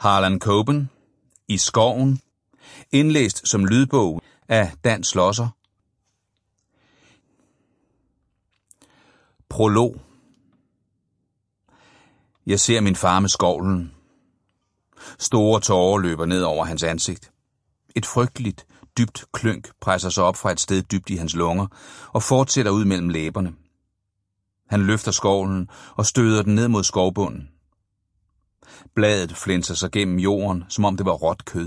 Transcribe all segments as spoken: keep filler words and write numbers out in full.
Harlan Coben, I skoven, indlæst som lydbog af Dan Schlosser. Prolog. Jeg ser min far med skovlen. Store tårer løber ned over hans ansigt. Et frygteligt, dybt klynk presser sig op fra et sted dybt i hans lunger og fortsætter ud mellem læberne. Han løfter skovlen og støder den ned mod skovbunden. Bladet flænser sig gennem jorden, som om det var råt kød.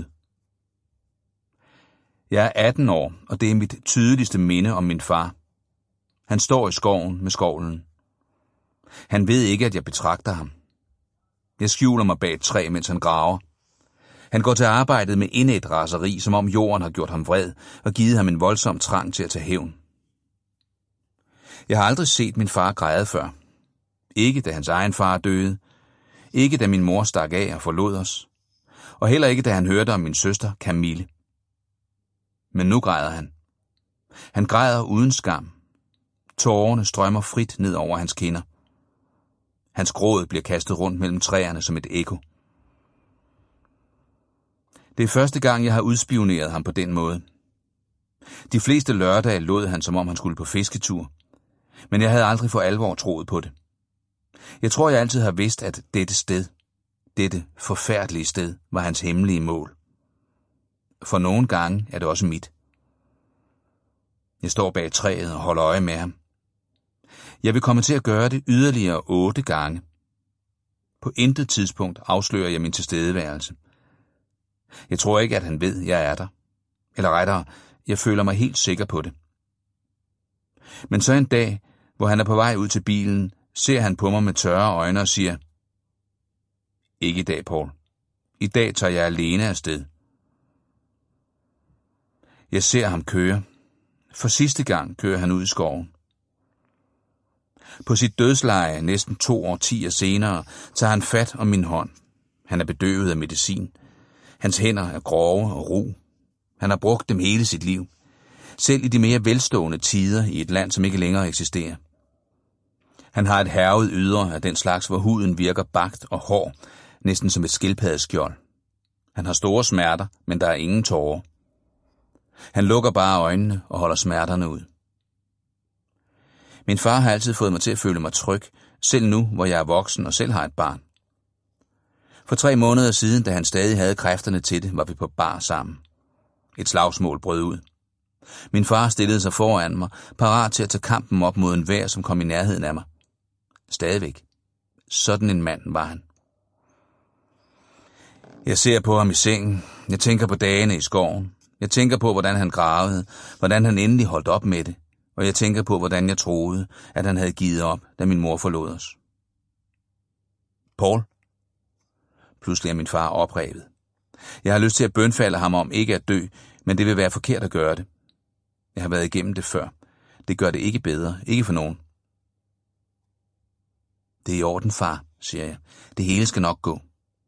Jeg er atten år, og det er mit tydeligste minde om min far. Han står i skoven med skovlen. Han ved ikke, at jeg betragter ham. Jeg skjuler mig bag et træ, mens han graver. Han går til arbejdet med indædt raseri, som om jorden har gjort ham vred og givet ham en voldsom trang til at tage hævn. Jeg har aldrig set min far græde før. Ikke da hans egen far døde. Ikke da min mor stak af og forlod os. Og heller ikke da han hørte om min søster Camille. Men nu græder han. Han græder uden skam. Tårerne strømmer frit ned over hans kinder. Hans gråd bliver kastet rundt mellem træerne som et ekko. Det er første gang, jeg har udspioneret ham på den måde. De fleste lørdage lod han, som om han skulle på fisketur. Men jeg havde aldrig for alvor troet på det. Jeg tror, jeg altid har vidst, at dette sted, dette forfærdelige sted, var hans hemmelige mål. For nogle gange er det også mit. Jeg står bag træet og holder øje med ham. Jeg vil komme til at gøre det yderligere otte gange. På intet tidspunkt afslører jeg min tilstedeværelse. Jeg tror ikke, at han ved, jeg er der. Eller rettere, jeg føler mig helt sikker på det. Men så en dag, hvor han er på vej ud til bilen, ser han på mig med tørre øjne og siger: Ikke i dag, Paul. I dag tager jeg alene afsted. Jeg ser ham køre. For sidste gang kører han ud i skoven. På sit dødsleje, næsten to årtier senere, tager han fat om min hånd. Han er bedøvet af medicin. Hans hænder er grove og ru. Han har brugt dem hele sit liv. Selv i de mere velstående tider i et land, som ikke længere eksisterer. Han har et hærget ydre af den slags, hvor huden virker bagt og hård, næsten som et skildpaddeskjold. Han har store smerter, men der er ingen tårer. Han lukker bare øjnene og holder smerterne ud. Min far har altid fået mig til at føle mig tryg, selv nu, hvor jeg er voksen og selv har et barn. For tre måneder siden, da han stadig havde kræfterne til det, var vi på bar sammen. Et slagsmål brød ud. Min far stillede sig foran mig, parat til at tage kampen op mod enhver, som kom i nærheden af mig. Stadigvæk. Sådan en mand var han. Jeg ser på ham i sengen. Jeg tænker på dagene i skoven. Jeg tænker på, hvordan han gravede, hvordan han endelig holdt op med det. Og jeg tænker på, hvordan jeg troede, at han havde givet op, da min mor forlod os. Paul. Pludselig er min far oprevet. Jeg har lyst til at bønfalde ham om ikke at dø, men det vil være forkert at gøre det. Jeg har været igennem det før. Det gør det ikke bedre. Ikke for nogen. Det er i orden, far, siger jeg. Det hele skal nok gå.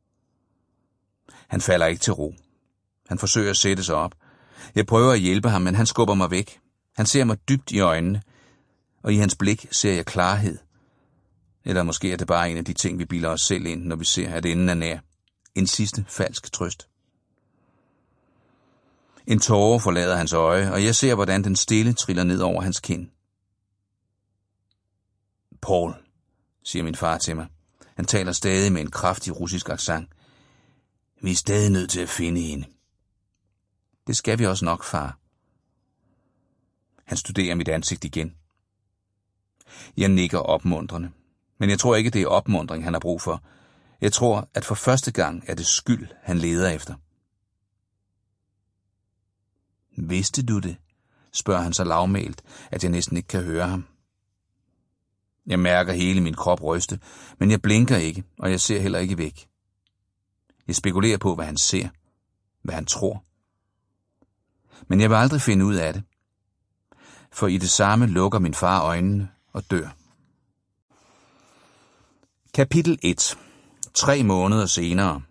Han falder ikke til ro. Han forsøger at sætte sig op. Jeg prøver at hjælpe ham, men han skubber mig væk. Han ser mig dybt i øjnene, og i hans blik ser jeg klarhed. Eller måske er det bare en af de ting, vi bilder os selv ind, når vi ser, at enden er nær. En sidste falsk trøst. En tåre forlader hans øje, og jeg ser, hvordan den stille triller ned over hans kind. Paul, siger min far til mig. Han taler stadig med en kraftig russisk accent. Vi er stadig nødt til at finde hende. Det skal vi også nok, far. Han studerer mit ansigt igen. Jeg nikker opmuntrende. Men jeg tror ikke, det er opmuntring, han har brug for. Jeg tror, at for første gang er det skyld, han leder efter. Vidste du det? Spørger han så lavmælt, at jeg næsten ikke kan høre ham. Jeg mærker hele min krop ryste, men jeg blinker ikke, og jeg ser heller ikke væk. Jeg spekulerer på, hvad han ser, hvad han tror. Men jeg vil aldrig finde ud af det. For i det samme lukker min far øjnene og dør. Kapitel et. Tre måneder senere.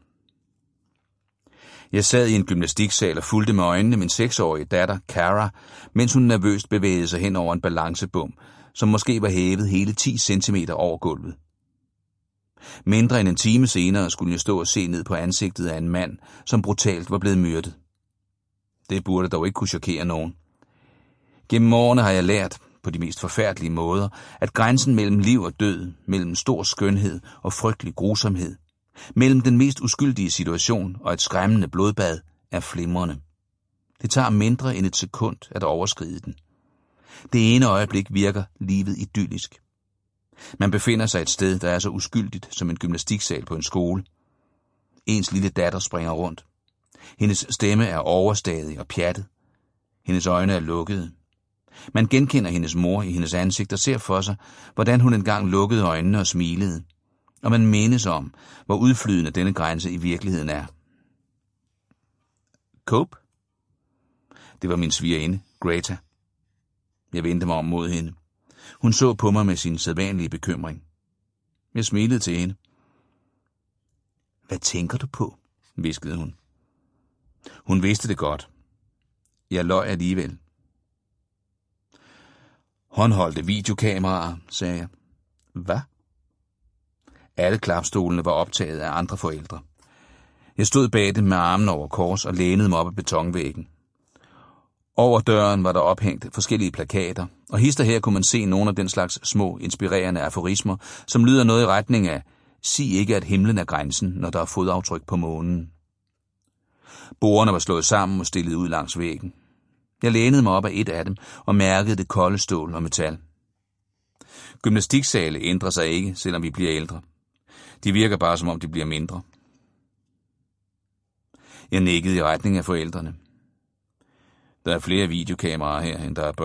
Jeg sad i en gymnastiksal og fulgte med øjnene min seksårige datter, Cara, mens hun nervøst bevægede sig hen over en balancebom, som måske var hævet hele ti centimeter over gulvet. Mindre end en time senere skulle jeg stå og se ned på ansigtet af en mand, som brutalt var blevet myrdet. Det burde dog ikke kunne chokere nogen. Gennem årene har jeg lært, på de mest forfærdelige måder, at grænsen mellem liv og død, mellem stor skønhed og frygtelig grusomhed, mellem den mest uskyldige situation og et skræmmende blodbad, er flimrende. Det tager mindre end et sekund at overskride den. Det ene øjeblik virker livet idyllisk. Man befinder sig et sted, der er så uskyldigt som en gymnastiksal på en skole. Ens lille datter springer rundt. Hendes stemme er overstadig og pjattet. Hendes øjne er lukkede. Man genkender hendes mor i hendes ansigt og ser for sig, hvordan hun engang lukkede øjnene og smilede. Og man mindes om, hvor udflydende denne grænse i virkeligheden er. Cope? Det var min svigerinde, Greta. Jeg vendte mig om mod hende. Hun så på mig med sin sædvanlige bekymring. Jeg smilede til hende. Hvad tænker du på? Hviskede hun. Hun vidste det godt. Jeg løj alligevel. Håndholdte videokameraer, sagde jeg. Hvad? Alle klapstolene var optaget af andre forældre. Jeg stod bag dem med armen over kors og lænede mig op ad betonvæggen. Over døren var der ophængt forskellige plakater, og hister her kunne man se nogle af den slags små, inspirerende aforismer, som lyder noget i retning af sig ikke, at himlen er grænsen, når der er fodaftryk på månen. Bordene var slået sammen og stillet ud langs væggen. Jeg lænede mig op ad et af dem og mærkede det kolde stål og metal. Gymnastiksale ændrer sig ikke, selvom vi bliver ældre. De virker bare, som om de bliver mindre. Jeg nikkede i retning af forældrene. Der er flere videokameraer her, end der er børn.